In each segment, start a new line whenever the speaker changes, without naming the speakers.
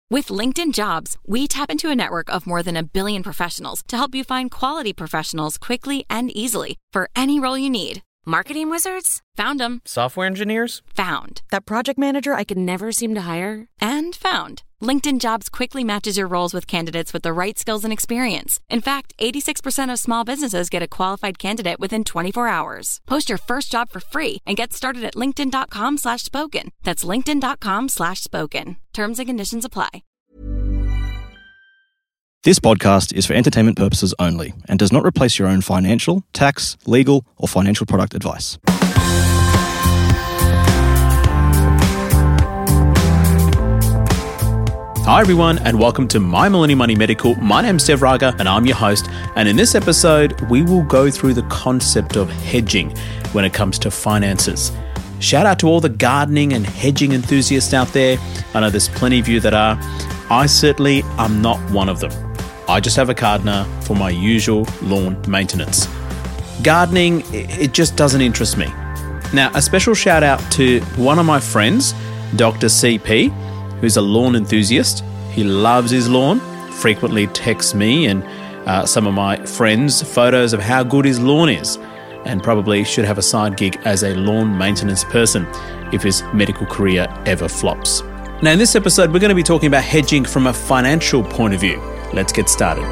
With LinkedIn Jobs, we tap into a network of more than 1 billion professionals to help you find quality professionals quickly and easily for any role you need. Marketing wizards? Found them.
Software engineers?
Found. That project manager I could never seem to hire? And found. LinkedIn Jobs quickly matches your roles with candidates with the right skills and experience. In fact, 86% of small businesses get a qualified candidate within 24 hours. Post your first job for free and get started at linkedin.com/spoken. That's linkedin.com/spoken. Terms and conditions apply.
This podcast is for entertainment purposes only and does not replace your own financial, tax, legal, or financial product advice.
Hi everyone, and welcome to My Millennial Money Medical. My name's Dev Raga and I'm your host, and in this episode we will go through the concept of hedging when it comes to finances. Shout out to all the gardening and hedging enthusiasts out there. I know there's plenty of you that are. I certainly am not one of them. I just have a gardener for my usual lawn maintenance. Gardening, it just doesn't interest me. Now, a special shout out to one of my friends, Dr. CP, who's a lawn enthusiast. He loves his lawn, frequently texts me and some of my friends photos of how good his lawn is, and probably should have a side gig as a lawn maintenance person if his medical career ever flops. Now, in this episode, we're going to be talking about hedging from a financial point of view. Let's get started.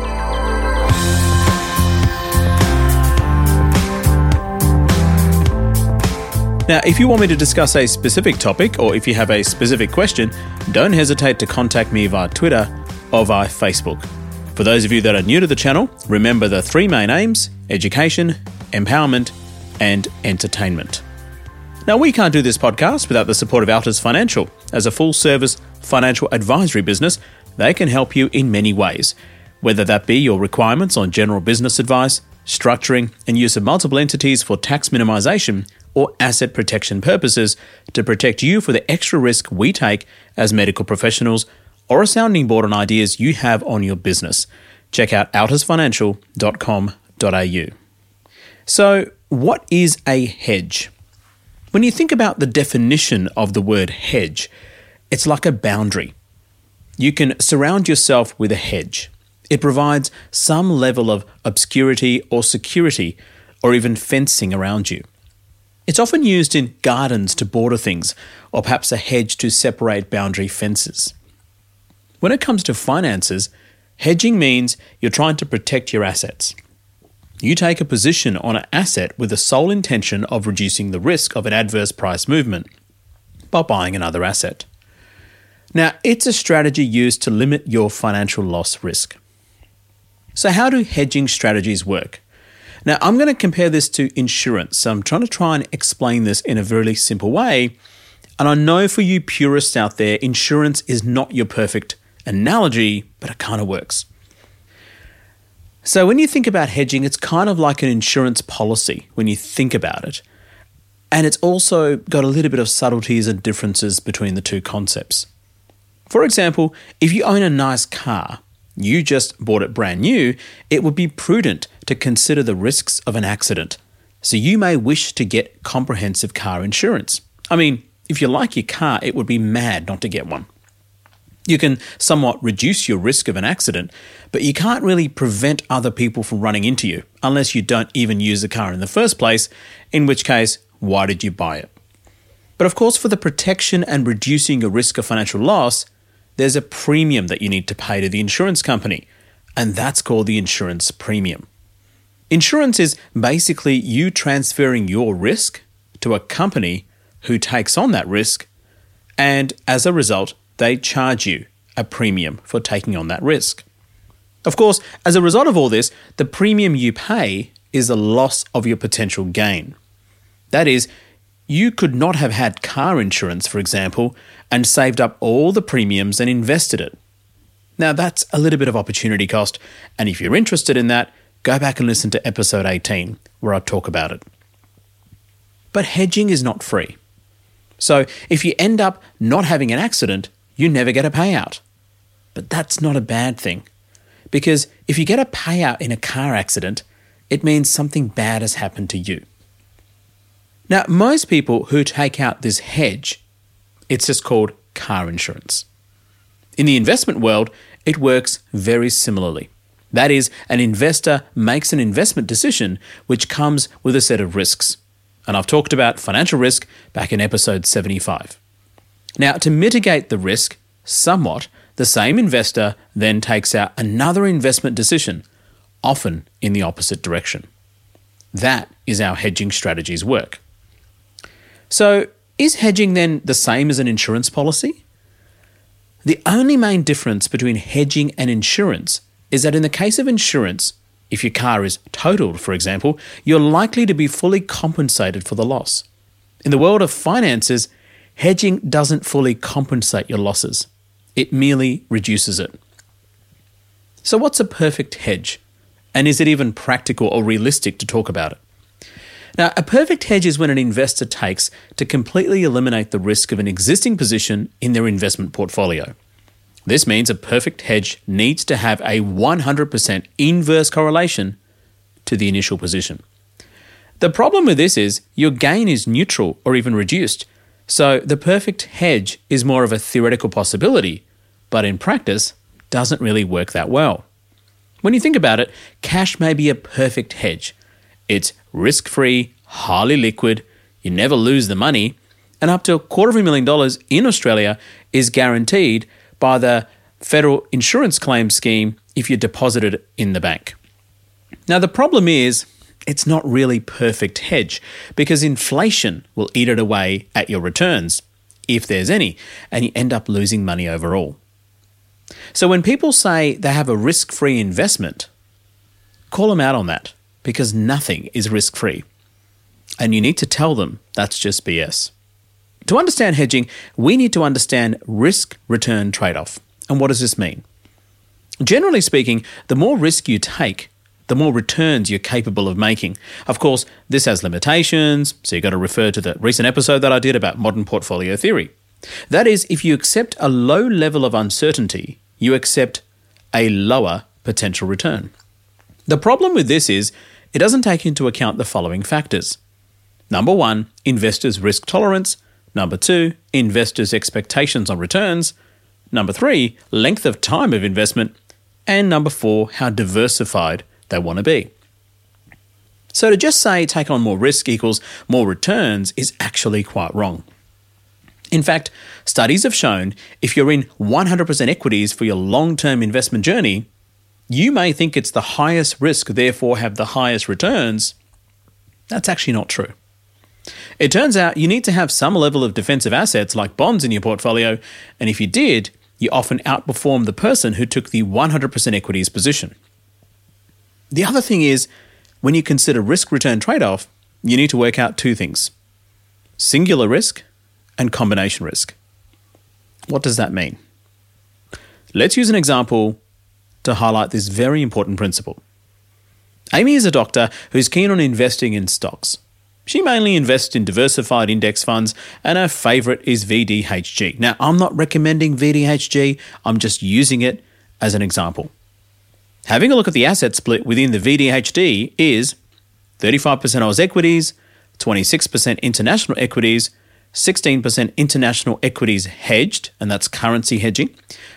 Now, if you want me to discuss a specific topic, or if you have a specific question, don't hesitate to contact me via Twitter or via Facebook. For those of you that are new to the channel, remember the three main aims: education, empowerment, and entertainment. Now, we can't do this podcast without the support of Altus Financial. As a full-service financial advisory business, they can help you in many ways, whether that be your requirements on general business advice, structuring and use of multiple entities for tax minimization, or asset protection purposes to protect you for the extra risk we take as medical professionals, or a sounding board on ideas you have on your business. Check out altusfinancial.com.au. So, what is a hedge? When you think about the definition of the word hedge, it's like a boundary. You can surround yourself with a hedge. It provides some level of obscurity or security, or even fencing around you. It's often used in gardens to border things, or perhaps a hedge to separate boundary fences. When it comes to finances, hedging means you're trying to protect your assets. You take a position on an asset with the sole intention of reducing the risk of an adverse price movement by buying another asset. Now, it's a strategy used to limit your financial loss risk. So how do hedging strategies work? Now, I'm going to compare this to insurance. So I'm trying and explain this in a very simple way. And I know for you purists out there, insurance is not your perfect analogy, but it kind of works. So when you think about hedging, it's kind of like an insurance policy when you think about it. And it's also got a little bit of subtleties and differences between the two concepts. For example, if you own a nice car, you just bought it brand new, it would be prudent to consider the risks of an accident. So you may wish to get comprehensive car insurance. I mean, if you like your car, it would be mad not to get one. You can somewhat reduce your risk of an accident, but you can't really prevent other people from running into you unless you don't even use the car in the first place, in which case, why did you buy it? But of course, for the protection and reducing your risk of financial loss, there's a premium that you need to pay to the insurance company, and that's called the insurance premium. Insurance is basically you transferring your risk to a company who takes on that risk, and as a result, they charge you a premium for taking on that risk. Of course, as a result of all this, the premium you pay is the loss of your potential gain. That is, you could not have had car insurance, for example, and saved up all the premiums and invested it. Now, that's a little bit of opportunity cost, and if you're interested in that, go back and listen to episode 18, where I talk about it. But hedging is not free. So if you end up not having an accident, you never get a payout. But that's not a bad thing, because if you get a payout in a car accident, it means something bad has happened to you. Now, most people who take out this hedge, it's just called car insurance. In the investment world, it works very similarly. That is, an investor makes an investment decision which comes with a set of risks. And I've talked about financial risk back in episode 75. Now, to mitigate the risk somewhat, the same investor then takes out another investment decision, often in the opposite direction. That is how hedging strategies work. So, is hedging then the same as an insurance policy? The only main difference between hedging and insurance is that in the case of insurance, if your car is totaled, for example, you're likely to be fully compensated for the loss. In the world of finances, hedging doesn't fully compensate your losses. It merely reduces it. So what's a perfect hedge? And is it even practical or realistic to talk about it? Now, a perfect hedge is when an investor takes to completely eliminate the risk of an existing position in their investment portfolio. This means a perfect hedge needs to have a 100% inverse correlation to the initial position. The problem with this is your gain is neutral or even reduced, so the perfect hedge is more of a theoretical possibility, but in practice doesn't really work that well. When you think about it, cash may be a perfect hedge. It's risk-free, highly liquid, you never lose the money, and up to $250,000 in Australia is guaranteed by the Federal Insurance Claim Scheme if you deposit it in the bank. Now, the problem is it's not really perfect hedge because inflation will eat it away at your returns, if there's any, and you end up losing money overall. So when people say they have a risk-free investment, call them out on that because nothing is risk-free. And you need to tell them that's just BS. To understand hedging, we need to understand risk-return trade-off. And what does this mean? Generally speaking, the more risk you take, the more returns you're capable of making. Of course, this has limitations, so you've got to refer to the recent episode that I did about modern portfolio theory. That is, if you accept a low level of uncertainty, you accept a lower potential return. The problem with this is it doesn't take into account the following factors. Number 1, investors' risk tolerance. Number 2, investors' expectations on returns. Number 3, length of time of investment. And number 4, how diversified they want to be. So to just say take on more risk equals more returns is actually quite wrong. In fact, studies have shown if you're in 100% equities for your long-term investment journey, you may think it's the highest risk, therefore have the highest returns. That's actually not true. It turns out you need to have some level of defensive assets like bonds in your portfolio, and if you did, you often outperform the person who took the 100% equities position. The other thing is, when you consider risk-return trade-off, you need to work out two things: singular risk and combination risk. What does that mean? Let's use an example to highlight this very important principle. Amy is a doctor who's keen on investing in stocks. She mainly invests in diversified index funds, and her favourite is VDHG. Now, I'm not recommending VDHG, I'm just using it as an example. Having a look at the asset split within the VDHD is 35% Oz equities, 26% international equities, 16% international equities hedged, and that's currency hedging,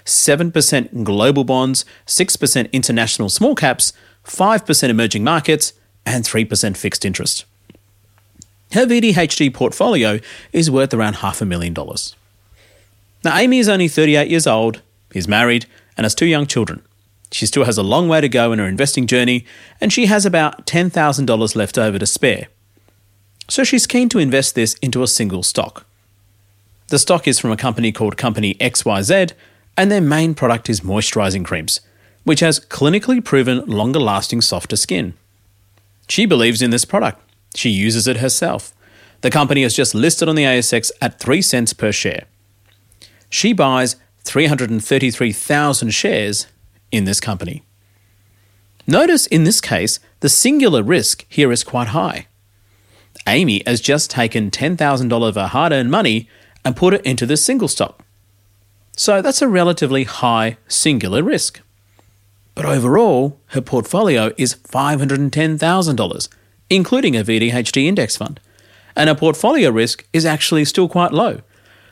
7% global bonds, 6% international small caps, 5% emerging markets, and 3% fixed interest. Her VDHD portfolio is worth around $500,000. Now, Amy is only 38 years old, is married, and has 2 young children. She still has a long way to go in her investing journey, and she has about $10,000 left over to spare. So she's keen to invest this into a single stock. The stock is from a company called Company XYZ, and their main product is moisturising creams, which has clinically proven longer-lasting, softer skin. She believes in this product. She uses it herself. The company has just listed on the ASX at 3 cents per share. She buys 333,000 shares in this company. Notice in this case, the singular risk here is quite high. Amy has just taken $10,000 of her hard-earned money and put it into this single stock. So that's a relatively high singular risk. But overall, her portfolio is $510,000, including a VDHD index fund. And her portfolio risk is actually still quite low.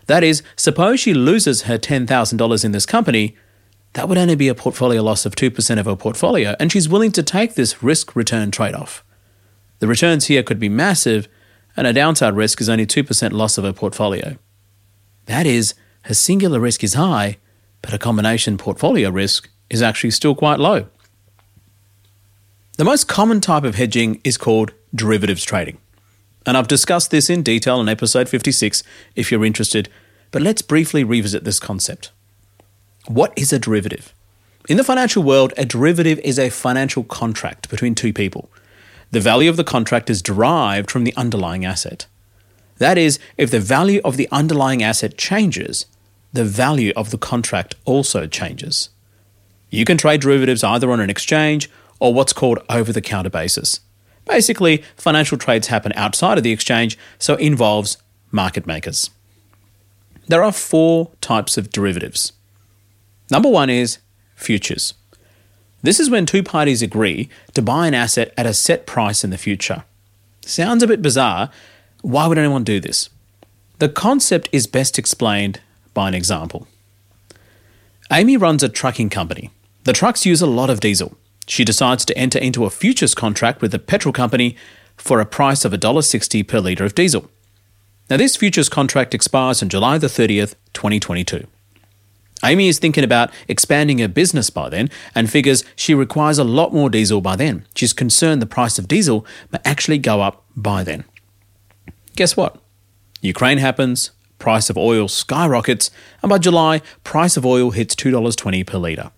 That is, suppose she loses her $10,000 in this company, that would only be a portfolio loss of 2% of her portfolio, and she's willing to take this risk-return trade-off. The returns here could be massive, and her downside risk is only 2% loss of her portfolio. That is, her singular risk is high, but her combination portfolio risk is actually still quite low. The most common type of hedging is called derivatives trading. And I've discussed this in detail in episode 56 if you're interested, but let's briefly revisit this concept. What is a derivative? In the financial world, a derivative is a financial contract between two people. The value of the contract is derived from the underlying asset. That is, if the value of the underlying asset changes, the value of the contract also changes. You can trade derivatives either on an exchange or what's called over-the-counter basis. Basically, financial trades happen outside of the exchange, so it involves market makers. There are 4 types of derivatives. Number 1 is futures. This is when two parties agree to buy an asset at a set price in the future. Sounds a bit bizarre. Why would anyone do this? The concept is best explained by an example. Amy runs a trucking company. The trucks use a lot of diesel. She decides to enter into a futures contract with the petrol company for a price of $1.60 per litre of diesel. Now, this futures contract expires on July the 30th, 2022. Amy is thinking about expanding her business by then and figures she requires a lot more diesel by then. She's concerned the price of diesel may actually go up by then. Guess what? Ukraine happens, price of oil skyrockets, and by July, price of oil hits $2.20 per litre.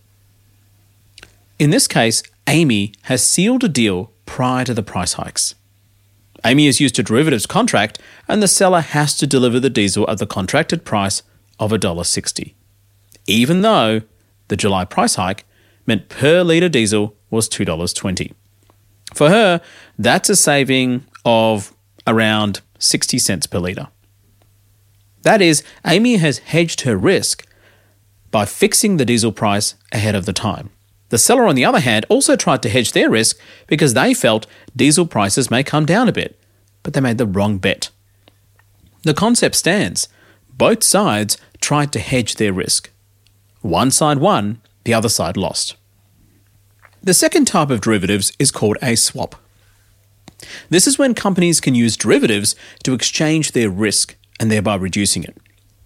In this case, Amy has sealed a deal prior to the price hikes. Amy has used a derivatives contract, and the seller has to deliver the diesel at the contracted price of $1.60, even though the July price hike meant per litre diesel was $2.20. For her, that's a saving of around 60 cents per litre. That is, Amy has hedged her risk by fixing the diesel price ahead of the time. The seller, on the other hand, also tried to hedge their risk because they felt diesel prices may come down a bit, but they made the wrong bet. The concept stands. Both sides tried to hedge their risk. One side won, the other side lost. The second type of derivatives is called a swap. This is when companies can use derivatives to exchange their risk and thereby reducing it.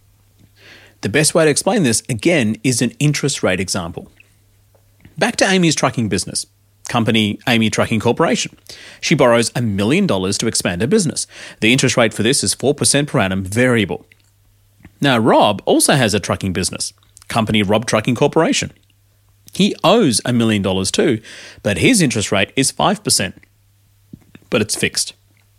The best way to explain this, again, is an interest rate example. Back to Amy's trucking business, company Amy Trucking Corporation. She borrows $1 million to expand her business. The interest rate for this is 4% per annum variable. Now, Rob also has a trucking business, company Rob Trucking Corporation. He owes $1 million too, but his interest rate is 5%, but it's fixed.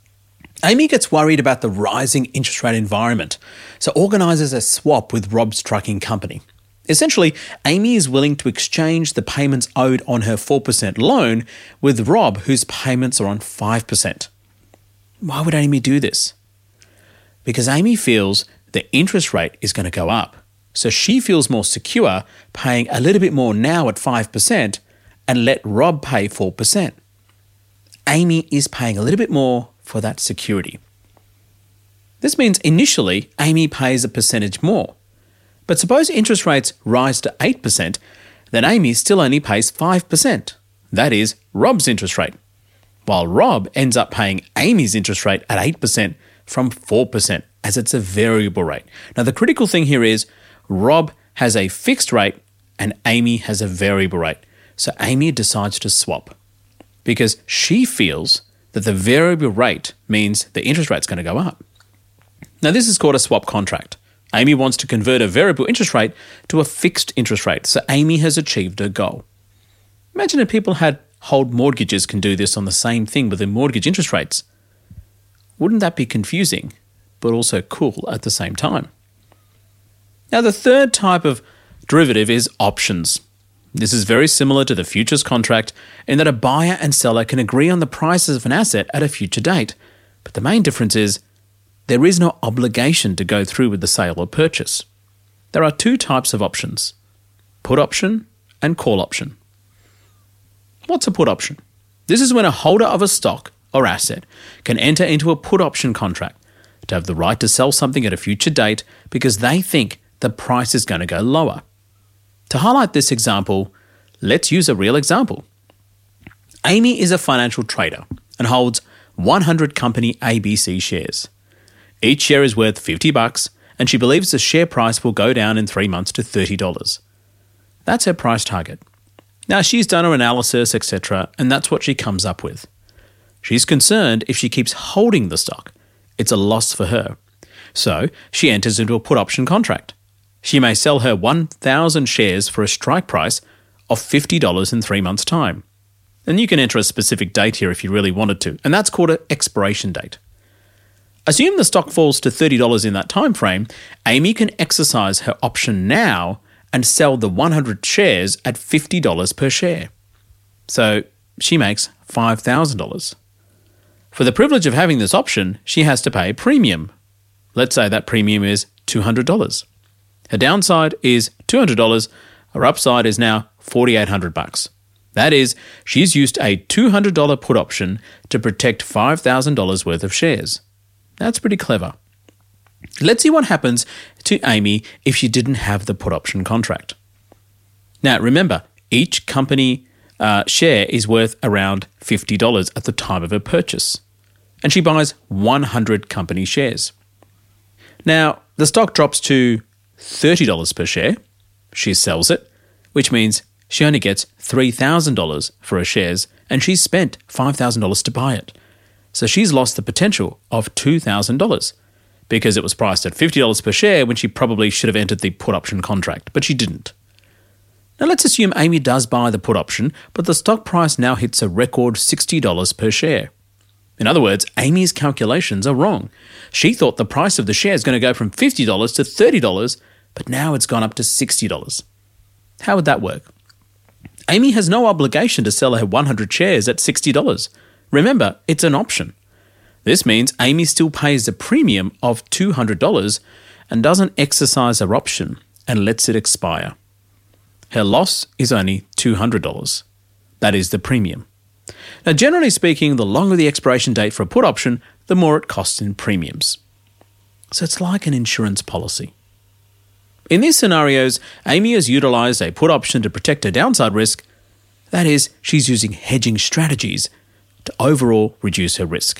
Amy gets worried about the rising interest rate environment, so organises a swap with Rob's trucking company. Essentially, Amy is willing to exchange the payments owed on her 4% loan with Rob, whose payments are on 5%. Why would Amy do this? Because Amy feels the interest rate is going to go up, so she feels more secure paying a little bit more now at 5% and let Rob pay 4%. Amy is paying a little bit more for that security. This means initially Amy pays a percentage more. But suppose interest rates rise to 8%, then Amy still only pays 5%. That is Rob's interest rate, while Rob ends up paying Amy's interest rate at 8% from 4%, as it's a variable rate. Now, the critical thing here is Rob has a fixed rate and Amy has a variable rate. So Amy decides to swap because she feels that the variable rate means the interest rate's going to go up. Now, this is called a swap contract. Amy wants to convert a variable interest rate to a fixed interest rate, so Amy has achieved her goal. Imagine if people had hold mortgages can do this on the same thing with their mortgage interest rates. Wouldn't that be confusing, but also cool at the same time? Now, the third type of derivative is options. This is very similar to the futures contract in that a buyer and seller can agree on the prices of an asset at a future date, but the main difference is there is no obligation to go through with the sale or purchase. There are 2 types of options, put option and call option. What's a put option? This is when a holder of a stock or asset can enter into a put option contract. to have the right to sell something at a future date because they think the price is going to go lower. To highlight this example, let's use a real example. Amy is a financial trader and holds 100 company ABC shares. Each share is worth $50 and she believes the share price will go down in 3 months to $30. That's her price target. Now she's done her analysis, etc., and that's what she comes up with. She's concerned if she keeps holding the stock, it's a loss for her. So she enters into a put option contract. She may sell her 1,000 shares for a strike price of $50 in 3 months' time. And you can enter a specific date here if you really wanted to, and that's called an expiration date. Assume the stock falls to $30 in that time frame, Amy can exercise her option now and sell the 100 shares at $50 per share. So she makes $5,000. For the privilege of having this option, she has to pay a premium. Let's say that premium is $200. Her downside is $200, her upside is now $4,800. That is, she's used a $200 put option to protect $5,000 worth of shares. That's pretty clever. Let's see what happens to Amy if she didn't have the put option contract. Now, remember, each company share is worth around $50 at the time of her purchase, and she buys 100 company shares. Now, the stock drops to $30 per share. She sells it, which means she only gets $3,000 for her shares, and she's spent $5,000 to buy it. So she's lost the potential of $2,000 because it was priced at $50 per share when she probably should have entered the put option contract, but she didn't. Now let's assume Amy does buy the put option, but the stock price now hits a record $60 per share. In other words, Amy's calculations are wrong. She thought the price of the share is going to go from $50 to $30, but now it's gone up to $60. How would that work? Amy has no obligation to sell her 100 shares at $60. Remember, it's an option. This means Amy still pays a premium of $200 and doesn't exercise her option and lets it expire. Her loss is only $200. That is the premium. Now, generally speaking, the longer the expiration date for a put option, the more it costs in premiums. So it's like an insurance policy. In these scenarios, Amy has utilised a put option to protect her downside risk. That is, she's using hedging strategies to overall reduce her risk.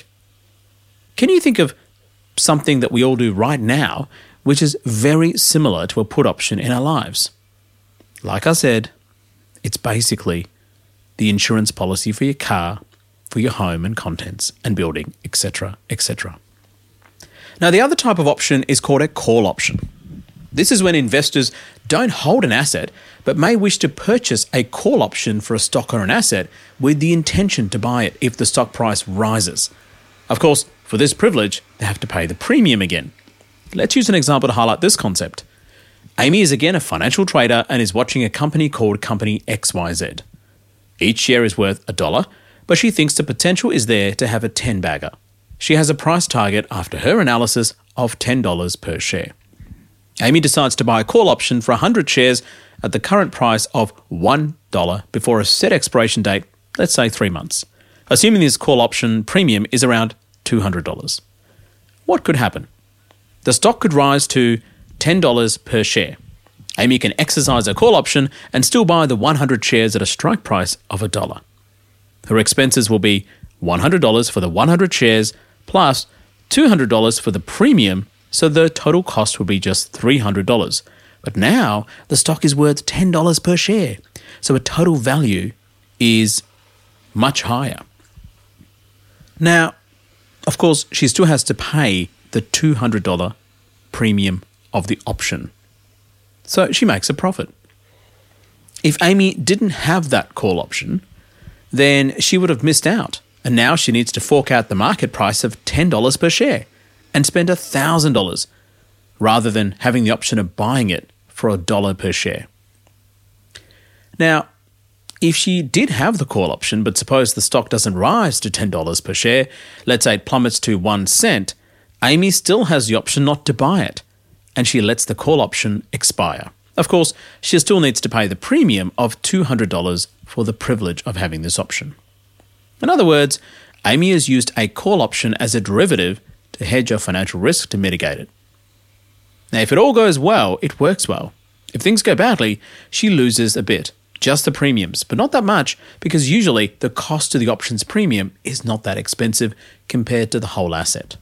Can you think of something that we all do right now which is very similar to a put option in our lives? Like I said, it's basically the insurance policy for your car, for your home and contents and building, etc., etc. Now, the other type of option is called a call option. This is when investors don't hold an asset but may wish to purchase a call option for a stock or an asset with the intention to buy it if the stock price rises. Of course, for this privilege, they have to pay the premium again. Let's use an example to highlight this concept. Amy is again a financial trader and is watching a company called Company XYZ. Each share is worth $1, but she thinks the potential is there to have a 10-bagger. She has a price target after her analysis of $10 per share. Amy decides to buy a call option for 100 shares at the current price of $1 before a set expiration date, let's say 3 months. Assuming this call option premium is around $200. What could happen? The stock could rise to $10 per share. Amy can exercise her call option and still buy the 100 shares at a strike price of $1. Her expenses will be $100 for the 100 shares plus $200 for the premium, so the total cost will be just $300. But now the stock is worth $10 per share, so a total value is much higher. Now, of course, she still has to pay the $200 premium of the option. So she makes a profit. If Amy didn't have that call option, then she would have missed out. And now she needs to fork out the market price of $10 per share and spend $1,000 rather than having the option of buying it for $1 per share. Now, if she did have the call option, but suppose the stock doesn't rise to $10 per share, let's say it plummets to 1 cent, Amy still has the option not to buy it, and she lets the call option expire. Of course, she still needs to pay the premium of $200 for the privilege of having this option. In other words, Amy has used a call option as a derivative to hedge her financial risk to mitigate it. Now, if it all goes well, it works well. If things go badly, she loses a bit, just the premiums, but not that much because usually the cost of the options premium is not that expensive compared to the whole asset.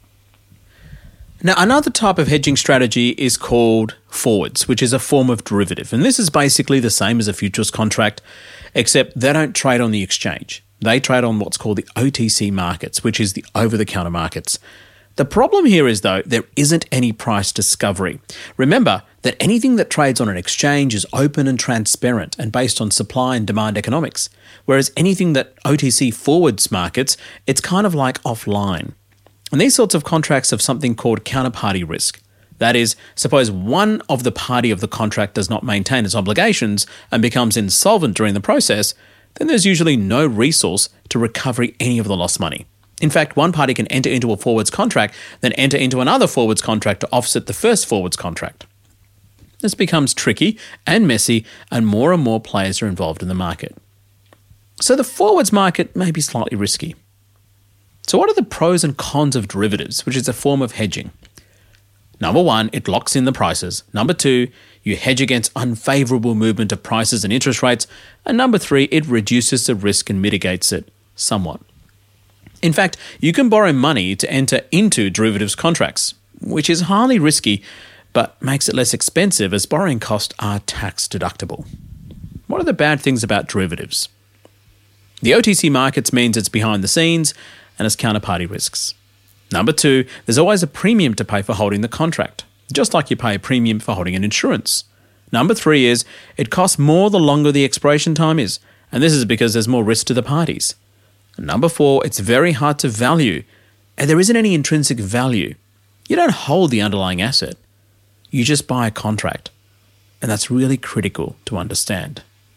Now, another type of hedging strategy is called forwards, which is a form of derivative. And this is basically the same as a futures contract, except they don't trade on the exchange. They trade on what's called the OTC markets, which is the over-the-counter markets. The problem here is, though, there isn't any price discovery. Remember that anything that trades on an exchange is open and transparent and based on supply and demand economics, whereas anything that OTC forwards markets, it's kind of like offline. And these sorts of contracts have something called counterparty risk. That is, suppose one of the party of the contract does not maintain its obligations and becomes insolvent during the process, then there's usually no resource to recover any of the lost money. In fact, one party can enter into a forwards contract, then enter into another forwards contract to offset the first forwards contract. This becomes tricky and messy, and more players are involved in the market. So the forwards market may be slightly risky. So what are the pros and cons of derivatives, which is a form of hedging? Number one, it locks in the prices. Number two, you hedge against unfavourable movement of prices and interest rates. And number three, it reduces the risk and mitigates it somewhat. In fact, you can borrow money to enter into derivatives contracts, which is highly risky, but makes it less expensive as borrowing costs are tax deductible. What are the bad things about derivatives? The OTC markets means it's behind the scenes and has counterparty risks. Number two, there's always a premium to pay for holding the contract, just like you pay a premium for holding an insurance. Number three is it costs more the longer the expiration time is, and this is because there's more risk to the parties. And number four, it's very hard to value, and there isn't any intrinsic value. You don't hold the underlying asset. You just buy a contract, and that's really critical to understand.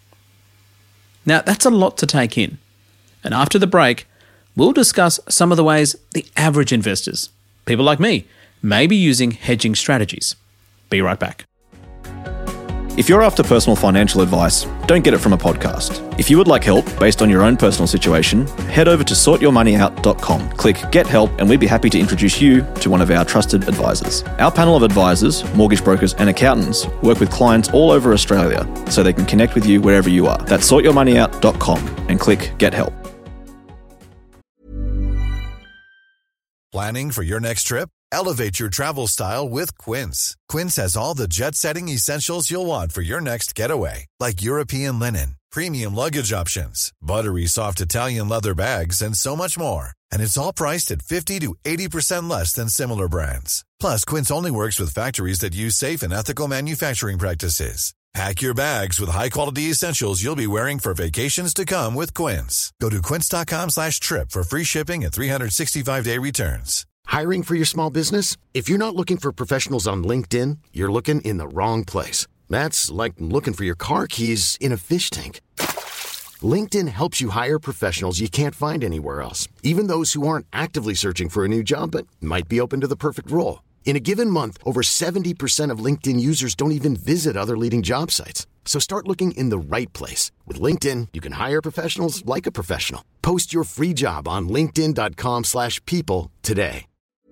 Now, that's a lot to take in, and after the break, we'll discuss some of the ways the average investors, people like me, may be using hedging strategies. Be right back.
If you're after personal financial advice, don't get it from a podcast. If you would like help based on your own personal situation, head over to sortyourmoneyout.com, click Get Help, and we'd be happy to introduce you to one of our trusted advisors. Our panel of advisors, mortgage brokers and accountants work with clients all over Australia so they can connect with you wherever you are. That's sortyourmoneyout.com and click Get Help.
Planning for your next trip? Elevate your travel style with Quince. Quince has all the jet-setting essentials you'll want for your next getaway, like European linen, premium luggage options, buttery soft Italian leather bags, and so much more. And it's all priced at 50 to 80% less than similar brands. Plus, Quince only works with factories that use safe and ethical manufacturing practices. Pack your bags with high-quality essentials you'll be wearing for vacations to come with Quince. Go to quince.com/trip for free shipping and 365-day returns.
Hiring for your small business? If you're not looking for professionals on LinkedIn, you're looking in the wrong place. That's like looking for your car keys in a fish tank. LinkedIn helps you hire professionals you can't find anywhere else, even those who aren't actively searching for a new job but might be open to the perfect role. In a given month, over 70% of LinkedIn users don't even visit other leading job sites. So start looking in the right place. With LinkedIn, you can hire professionals like a professional. Post your free job on linkedin.com/people today.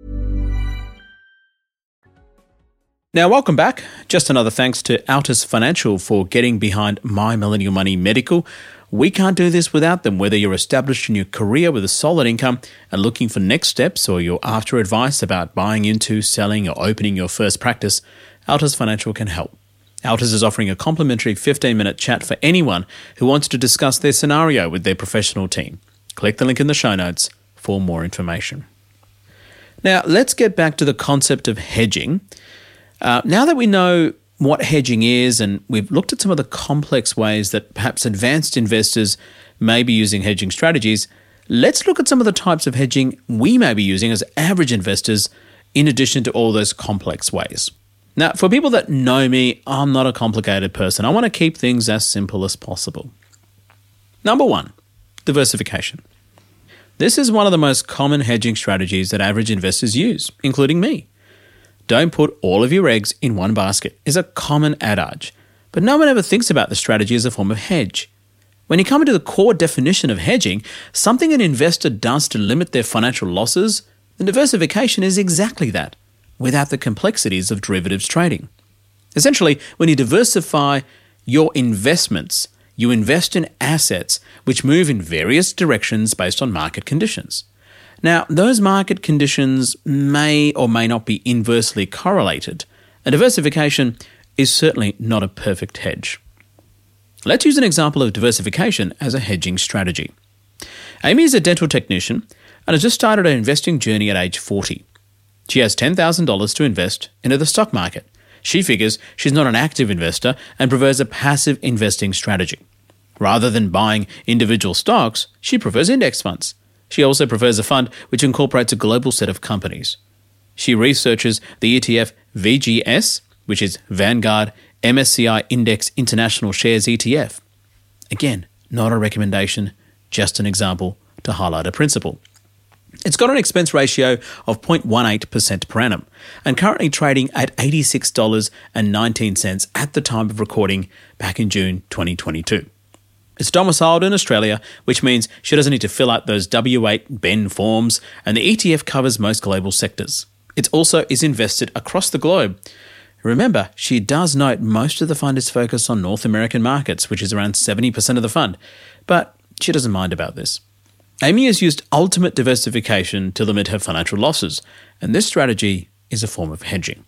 Now, welcome back. Just another thanks to Altus Financial for getting behind My Millennial Money Medical. We can't do this without them, whether you're established in your career with a solid income and looking for next steps, or you're after advice about buying into, selling, or opening your first practice. Altus Financial can help. Altus is offering a complimentary 15-minute chat for anyone who wants to discuss their scenario with their professional team. Click the link in the show notes for more information. Now, let's get back to the concept of hedging. Now that we know what hedging is, and we've looked at some of the complex ways that perhaps advanced investors may be using hedging strategies, let's look at some of the types of hedging we may be using as average investors in addition to all those complex ways. Now, for people that know me, I'm not a complicated person. I want to keep things as simple as possible. Number one, diversification. This is one of the most common hedging strategies that average investors use, including me. Don't put all of your eggs in one basket is a common adage, but no one ever thinks about the strategy as a form of hedge. When you come into the core definition of hedging, something an investor does to limit their financial losses, And diversification is exactly that, without the complexities of derivatives trading. Essentially, when you diversify your investments, you invest in assets which move in various directions based on market conditions. Now, those market conditions may or may not be inversely correlated, and diversification is certainly not a perfect hedge. Let's use an example of diversification as a hedging strategy. Amy is a dental technician and has just started her investing journey at age 40. She has $10,000 to invest into the stock market. She figures she's not an active investor and prefers a passive investing strategy. Rather than buying individual stocks, she prefers index funds. She also prefers a fund which incorporates a global set of companies. She researches the ETF VGS, which is Vanguard MSCI Index International Shares ETF. Again, not a recommendation, just an example to highlight a principle. It's got an expense ratio of 0.18% per annum and currently trading at $86.19 at the time of recording back in June 2022. It's domiciled in Australia, which means she doesn't need to fill out those W8 Ben forms, and the ETF covers most global sectors. It also is invested across the globe. Remember, she does note most of the fund is focused on North American markets, which is around 70% of the fund, but she doesn't mind about this. Amy has used ultimate diversification to limit her financial losses, and this strategy is a form of hedging.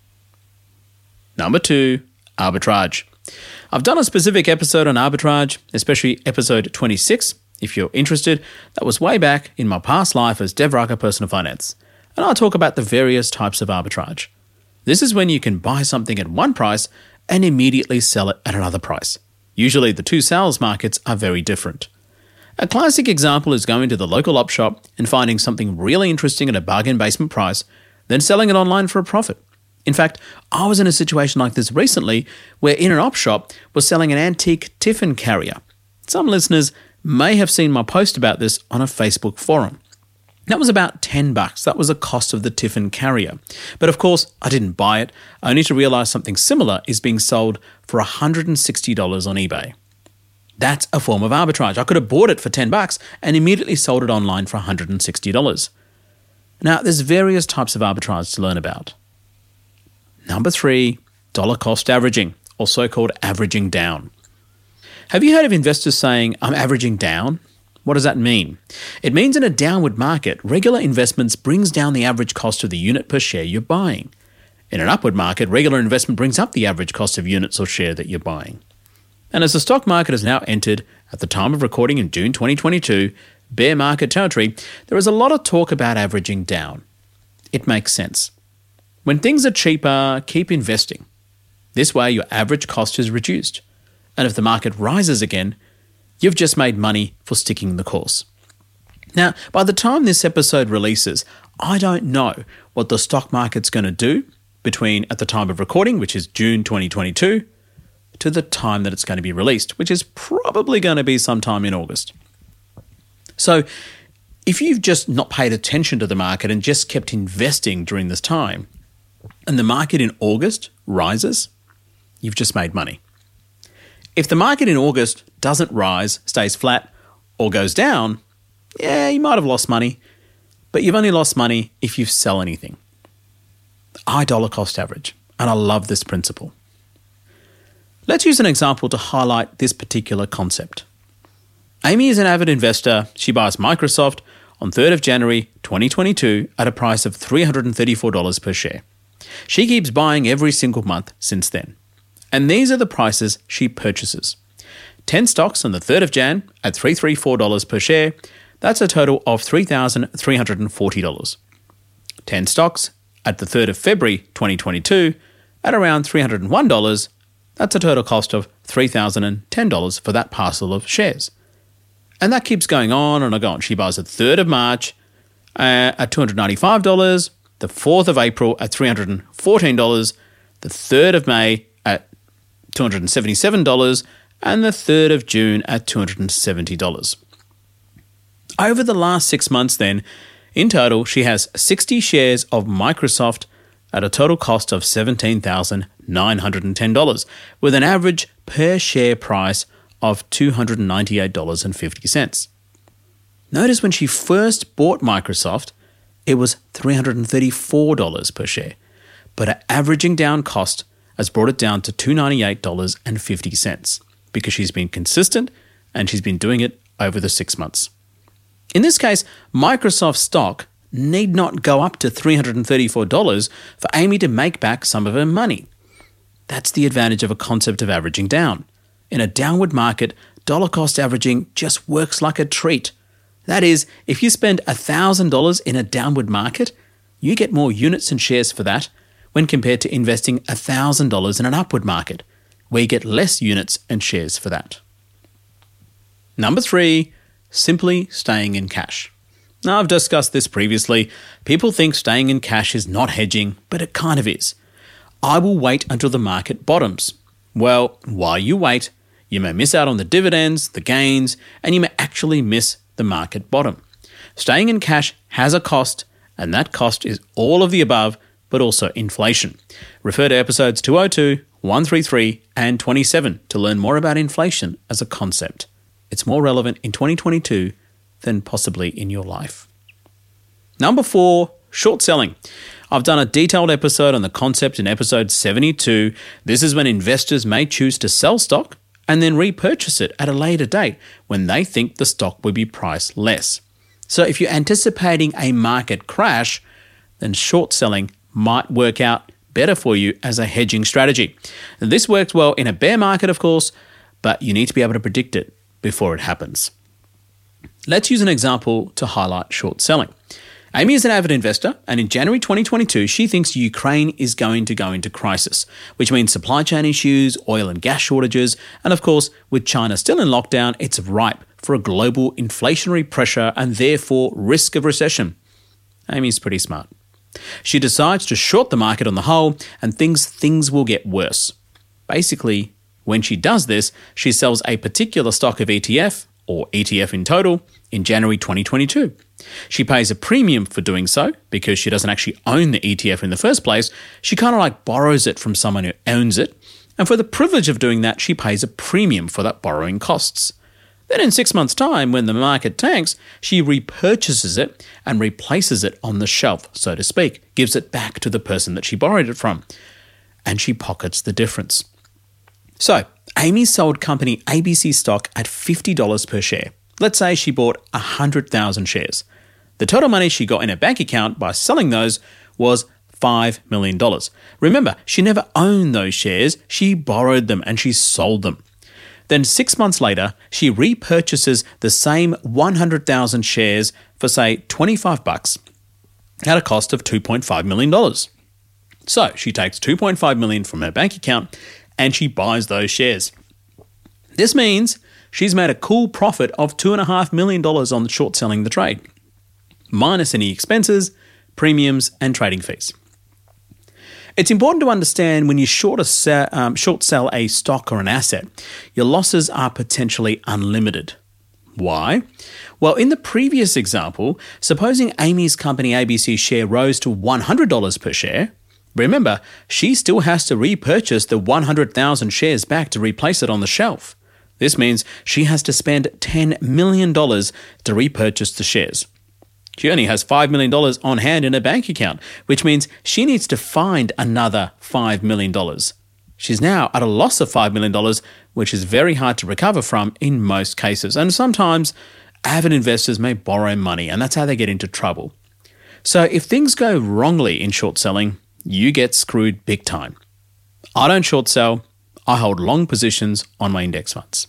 Number 2, arbitrage. I've done a specific episode on arbitrage, especially episode 26. If you're interested, that was way back in my past life as Dev Raka Personal Finance, and I'll talk about the various types of arbitrage. This is when you can buy something at one price and immediately sell it at another price. Usually the two sales markets are very different. A classic example is going to the local op shop and finding something really interesting at a bargain basement price, then selling it online for a profit. In fact, I was in a situation like this recently where in an op shop was selling an antique tiffin carrier. Some listeners may have seen my post about this on a Facebook forum. That was about $10. That was the cost of the tiffin carrier. But of course, I didn't buy it, only to realize something similar is being sold for $160 on eBay. That's a form of arbitrage. I could have bought it for $10 and immediately sold it online for $160. Now, there's various types of arbitrage to learn about. Number 3, dollar cost averaging, also called averaging down. Have you heard of investors saying, I'm averaging down? What does that mean? It means in a downward market, regular investments brings down the average cost of the unit per share you're buying. In an upward market, regular investment brings up the average cost of units or share that you're buying. And as the stock market has now entered, at the time of recording in June 2022, bear market territory, there is a lot of talk about averaging down. It makes sense. When things are cheaper, keep investing. This way, your average cost is reduced. And if the market rises again, you've just made money for sticking the course. Now, by the time this episode releases, I don't know what the stock market's going to do between at the time of recording, which is June 2022, to the time that it's going to be released, which is probably going to be sometime in August. So, if you've just not paid attention to the market and just kept investing during this time, and the market in August rises, you've just made money. If the market in August doesn't rise, stays flat, or goes down, yeah, you might have lost money, but you've only lost money if you sell anything. I dollar cost average, and I love this principle. Let's use an example to highlight this particular concept. Amy is an avid investor. She buys Microsoft on 3rd of January 2022 at a price of $334 per share. She keeps buying every single month since then. And these are the prices she purchases. 10 stocks on the 3rd of Jan at $334 per share. That's a total of $3,340. 10 stocks at the 3rd of February 2022 at around $301. That's a total cost of $3,010 for that parcel of shares. And that keeps going on and on. She buys the 3rd of March at $295, the 4th of April at $314, the 3rd of May at $277, and the 3rd of June at $270. Over the last 6 months then, in total, she has 60 shares of Microsoft at a total cost of $17,910, with an average per share price of $298.50. Notice when she first bought Microsoft, it was $334 per share. But her averaging down cost has brought it down to $298.50 because she's been consistent and she's been doing it over the 6 months. In this case, Microsoft stock need not go up to $334 for Amy to make back some of her money. That's the advantage of a concept of averaging down. In a downward market, dollar cost averaging just works like a treat. That is, if you spend $1,000 in a downward market, you get more units and shares for that when compared to investing $1,000 in an upward market, where you get less units and shares for that. Number 3, simply staying in cash. Now, I've discussed this previously. People think staying in cash is not hedging, but it kind of is. I will wait until the market bottoms. Well, while you wait, you may miss out on the dividends, the gains, and you may actually miss the market bottom. Staying in cash has a cost, and that cost is all of the above, but also inflation. Refer to episodes 202, 133, and 27 to learn more about inflation as a concept. It's more relevant in 2022 than possibly in your life. Number 4, short selling. I've done a detailed episode on the concept in episode 72. This is when investors may choose to sell stock and then repurchase it at a later date when they think the stock will be priced less. So if you're anticipating a market crash, then short selling might work out better for you as a hedging strategy. This works well in a bear market, of course, but you need to be able to predict it before it happens. Let's use an example to highlight short selling. Amy is an avid investor, and in January 2022, she thinks Ukraine is going to go into crisis, which means supply chain issues, oil and gas shortages, and of course, with China still in lockdown, it's ripe for a global inflationary pressure and therefore risk of recession. Amy's pretty smart. She decides to short the market on the whole and thinks things will get worse. Basically, when she does this, she sells a particular stock of ETF, or ETF in total, in January 2022. She pays a premium for doing so because she doesn't actually own the ETF in the first place. She kind of like borrows it from someone who owns it. And for the privilege of doing that, she pays a premium for that borrowing costs. Then in 6 months' time, when the market tanks, she repurchases it and replaces it on the shelf, so to speak, gives it back to the person that she borrowed it from, and she pockets the difference. So, Amy sold company ABC stock at $50 per share. Let's say she bought 100,000 shares. The total money she got in her bank account by selling those was $5 million. Remember, she never owned those shares, she borrowed them and she sold them. Then 6 months later, she repurchases the same 100,000 shares for, say, $25 at a cost of $2.5 million. So she takes $2.5 million from her bank account and she buys those shares. This means she's made a cool profit of $2.5 million on short selling the trade, minus any expenses, premiums, and trading fees. It's important to understand when you short sell a stock or an asset, your losses are potentially unlimited. Why? Well, in the previous example, supposing Amy's company ABC share rose to $100 per share, remember, she still has to repurchase the 100,000 shares back to replace it on the shelf. This means she has to spend $10 million to repurchase the shares. She only has $5 million on hand in her bank account, which means she needs to find another $5 million. She's now at a loss of $5 million, which is very hard to recover from in most cases. And sometimes avid investors may borrow money, and that's how they get into trouble. So if things go wrongly in short selling, you get screwed big time. I don't short sell. I hold long positions on my index funds.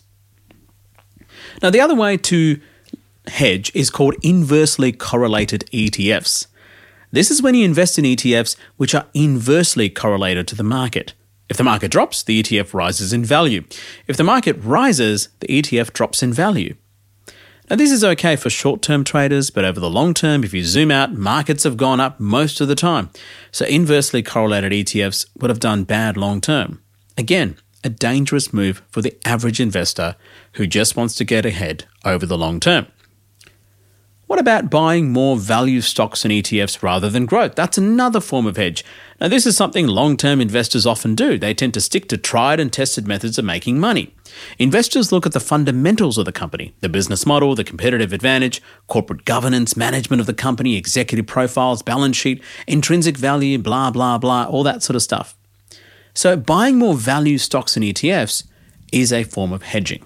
Now, the other way to hedge is called inversely correlated ETFs. This is when you invest in ETFs which are inversely correlated to the market. If the market drops, the ETF rises in value. If the market rises, the ETF drops in value. Now, this is okay for short-term traders, but over the long term, if you zoom out, markets have gone up most of the time. So inversely correlated ETFs would have done bad long-term. Again, a dangerous move for the average investor who just wants to get ahead over the long term. What about buying more value stocks and ETFs rather than growth? That's another form of hedge. Now, this is something long-term investors often do. They tend to stick to tried and tested methods of making money. Investors look at the fundamentals of the company, the business model, the competitive advantage, corporate governance, management of the company, executive profiles, balance sheet, intrinsic value, blah, blah, blah, all that sort of stuff. So buying more value stocks and ETFs is a form of hedging.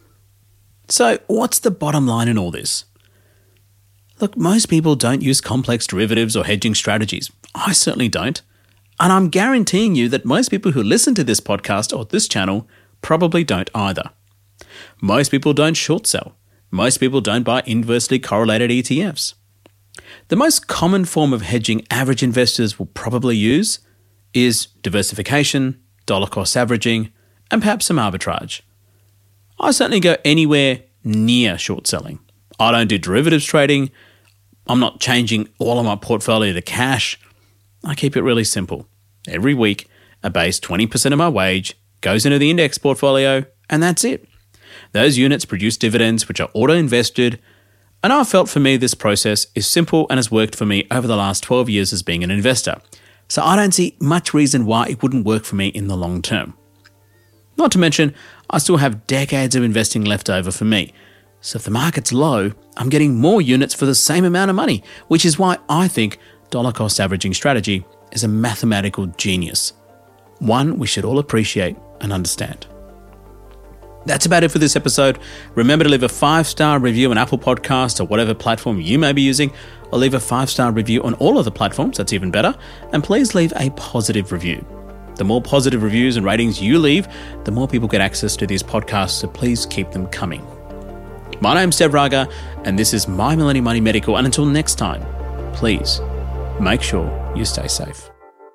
So what's the bottom line in all this? Look, most people don't use complex derivatives or hedging strategies. I certainly don't. And I'm guaranteeing you that most people who listen to this podcast or this channel probably don't either. Most people don't short sell. Most people don't buy inversely correlated ETFs. The most common form of hedging average investors will probably use is diversification, dollar cost averaging, and perhaps some arbitrage. I certainly go anywhere near short selling. I don't do derivatives trading. I'm not changing all of my portfolio to cash. I keep it really simple. Every week, a base 20% of my wage goes into the index portfolio, and that's it. Those units produce dividends which are auto-invested, and I felt for me this process is simple and has worked for me over the last 12 years as being an investor. So I don't see much reason why it wouldn't work for me in the long term. Not to mention, I still have decades of investing left over for me. So if the market's low, I'm getting more units for the same amount of money, which is why I think dollar cost averaging strategy is a mathematical genius. One we should all appreciate and understand. That's about it for this episode. Remember to leave a 5-star review on Apple Podcasts or whatever platform you may be using, or leave a 5-star review on all of the platforms, that's even better, and please leave a positive review. The more positive reviews and ratings you leave, the more people get access to these podcasts, so please keep them coming. My name's Dev Raga, and this is My Millennium Money Medical, and until next time, please make sure you stay safe.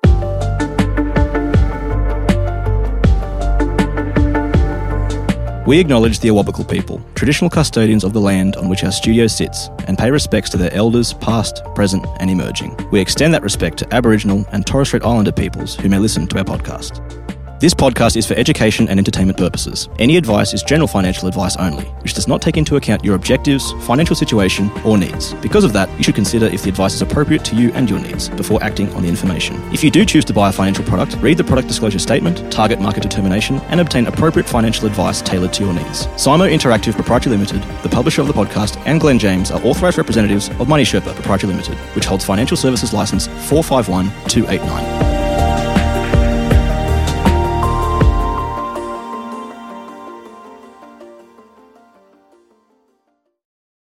We acknowledge the Awabakal people, traditional custodians of the land on which our studio sits, and pay respects to their elders past, present and emerging. We extend that respect to Aboriginal and Torres Strait Islander peoples who may listen to our podcast. This podcast is for education and entertainment purposes. Any advice is general financial advice only, which does not take into account your objectives, financial situation, or needs. Because of that, you should consider if the advice is appropriate to you and your needs before acting on the information. If you do choose to buy a financial product, read the product disclosure statement, target market determination, and obtain appropriate financial advice tailored to your needs. Simo Interactive Proprietary Limited, the publisher of the podcast, and Glenn James are authorised representatives of Money Sherpa Proprietary Limited, which holds financial services license 451289.